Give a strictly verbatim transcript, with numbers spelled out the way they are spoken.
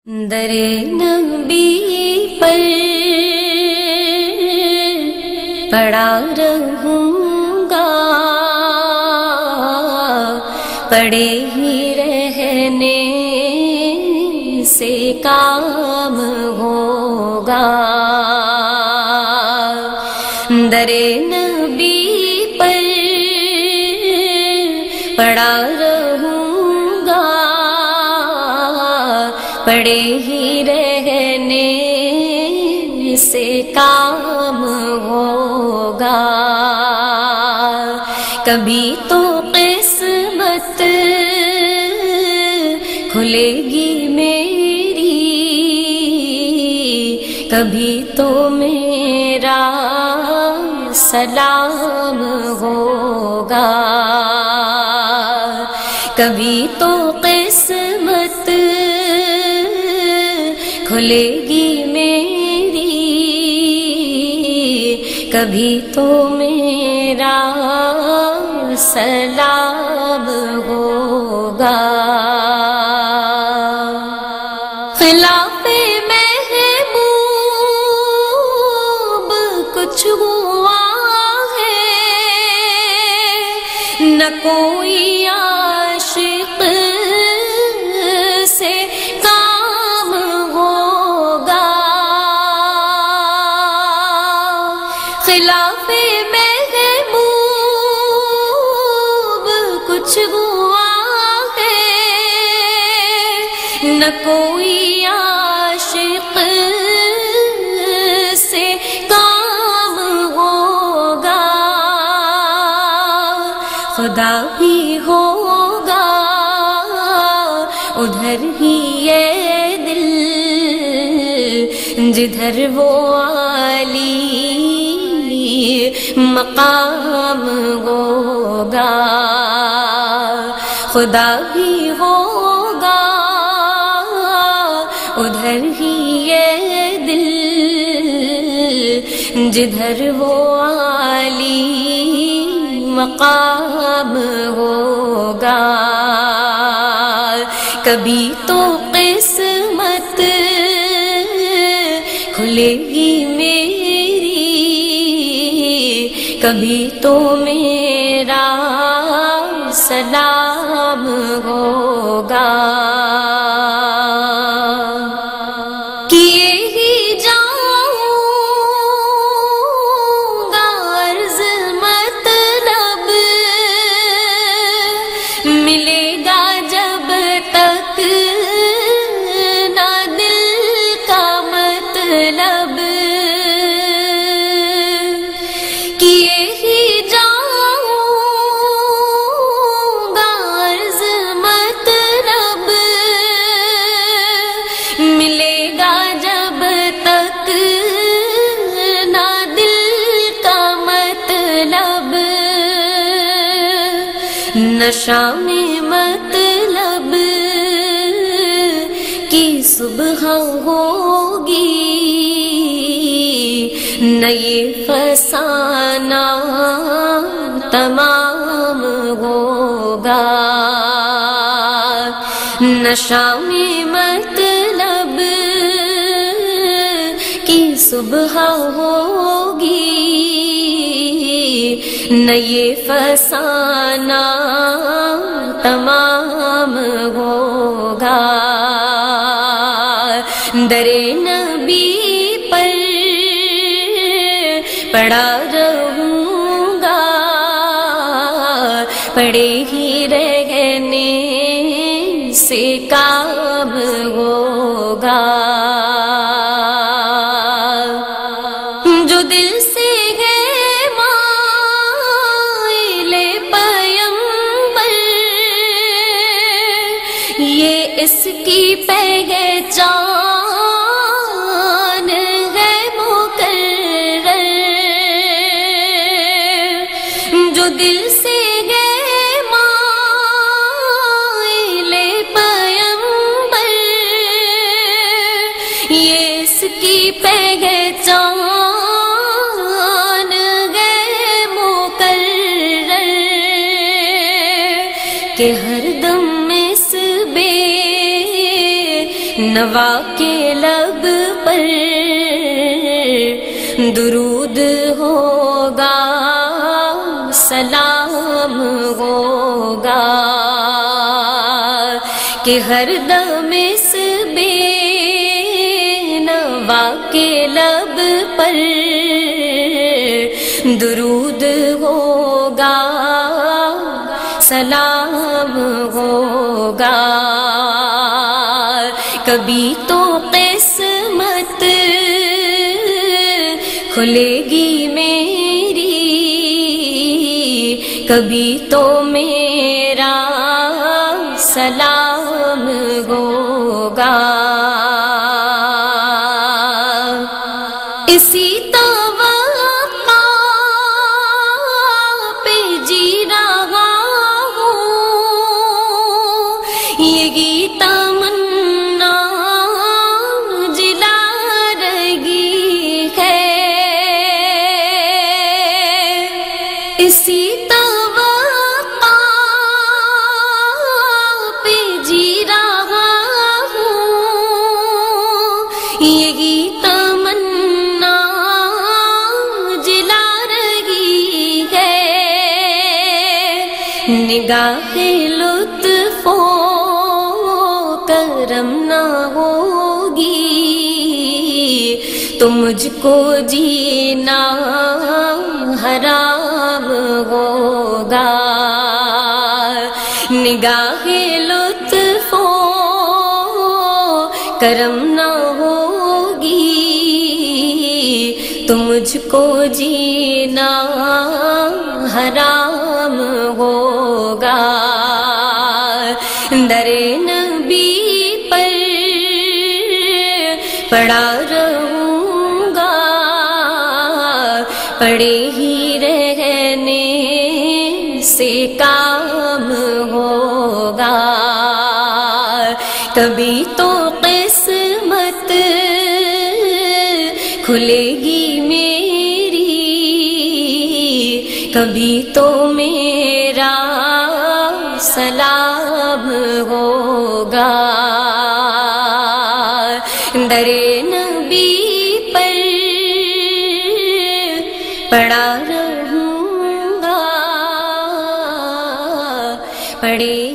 در نبی پر پڑا رہوں گا، پڑے ہی رہنے سے کام ہوگا۔ در نبی پر پڑا رہوں گا، پڑے ہی رہنے سے کام ہوگا۔ کبھی تو قسمت کھلے گی میری، کبھی تو میرا سلام ہوگا۔ کبھی تو قسمت کھلے گی میری، کبھی تو میرا سلام ہوگا۔ خلاف محبوب کچھ ہوا ہے، نہ کوئی عاشق سے کام ہوگا۔ خلاف محبوب کچھ ہوا ہے، نہ کوئی عاشق سے کام ہوگا۔ خدا بھی ہوگا ادھر ہی یہ دل، جدھر وہ عالی مقام ہوگا۔ خدا بھی ہوگا ادھر ہی یہ دل، جدھر وہ عالی مقام ہوگا۔ کبھی تو قسمت کھلے گی میری، کبھی تو میرا سلام ہوگا۔ کیے ہی جاؤں گا عرض مطلب، ملے گا جب تک نہ دل کا مطلب۔ کیے ہی جاؤں گا عرض مطلب، ملے گا جب تک نہ دل کا مطلب۔ نشہ میں مطلب کی صبح ہوگی، نہ یہ فسانہ تمام ہوگا۔ نشہ میں مطلب کی صبح ہوگی، نہ یہ فسانہ تمام ہوگا۔ در نبی پر پڑا رہوں گا، پڑے ہی رہنے سے کام ہوگا۔ جو دل سے ہے مائل پیمبر، یہ اس کی پہچان ہے مقرر۔ جو دل سے ہے مائل پیمبر، یہ اس کی پہچان ہے مقرر، کہ ہر دم اس بے نوا کے لب پر درود ہوگا، سلام ہوگا کہ ہر دم اس بے نوا کے لب پر درود ہوگا، سلام ہوگا۔ کبھی تو قسمت کھلے گی میری، کبھی تو میرا سلام ہوگا۔ اسی توقع پہ جی رہا ہوں، یہی تمنا جلا رہی ہے، اسی توقع پہ جی رہا ہوں، یہی تمنا جلا رہی ہے۔ نگاہ لطف و کرم نہ ہوگی تو مجھ کو جینا حرام ہوگا۔ نگاہ لطف و کرم نہ ہوگی تو مجھ کو جینا حرام ہوگا۔ در نبی پر پڑا رہوں گا، پڑے ہی رہنے سے کام ہوگا۔ کبھی تو قسمت کھلے گی میری، کبھی تو میرا سلام ہوگا۔ در نبی پر پڑا رہوں گا، پڑے